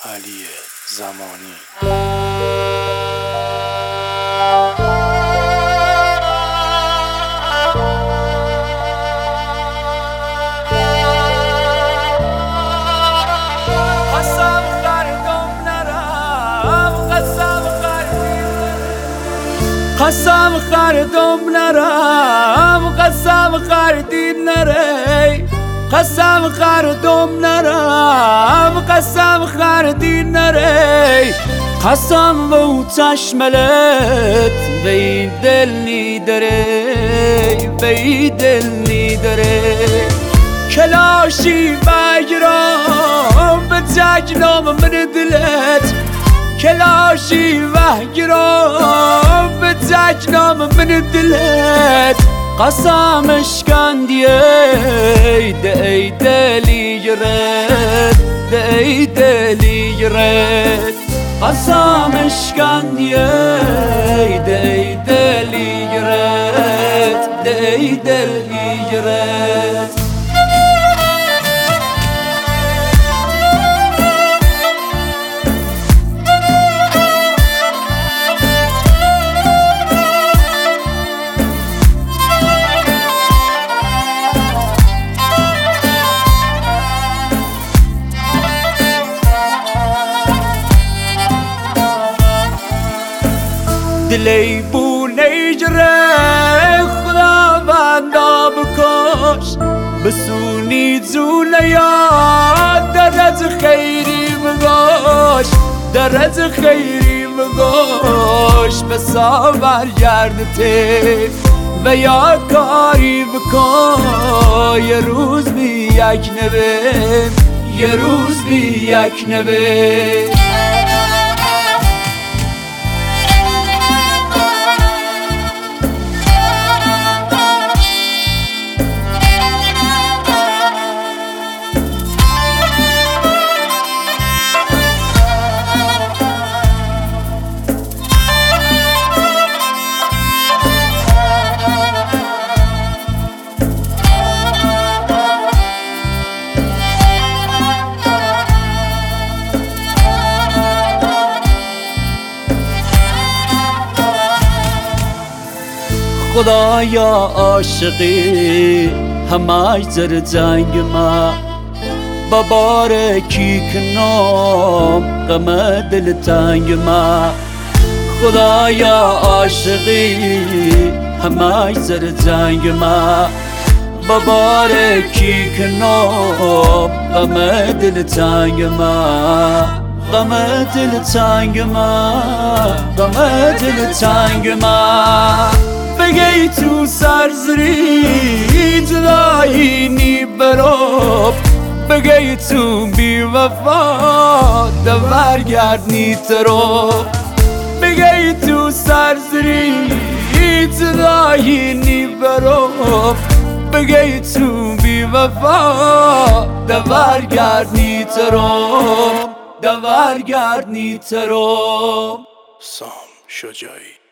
علی زمانی. قسم خردم نرم قسم خردی نری قسم خردم نرم قسم خردی نری قسم و چشملت بی دل نیدره بی دل نیدره کلاشی بگرام به جگنام من دلت کلاشی وحگرام به جگنام من دلت قسمش کندی ای دلی گرد ای دلی گرد قسمش کندی ای دلی گرد ای دلی گرد دلی بو نیجره خدا بندا بکش بسونی زونه یاد درت خیری بگوش درت خیری بگوش بساور گردته و یا کاری بکن یه روز بی یک نبه یه روز بی یک نبه خدایا عاشقی همش زر جنگ ما ببار کی کنم غم دل تنگ ما خدایا عاشقی همش زر جنگ ما ببار کی کنم غم دل تنگ ما غم دل تنگ ما غم دل تنگ ما بگی تو سرزری جدایی نی براب بگی تو بی وفا دور گردنی ترو بگی تو سرزری جدایی نی براب بگی تو بی وفا دور گردنی ترو دور گردنی ترو سام شجاعی.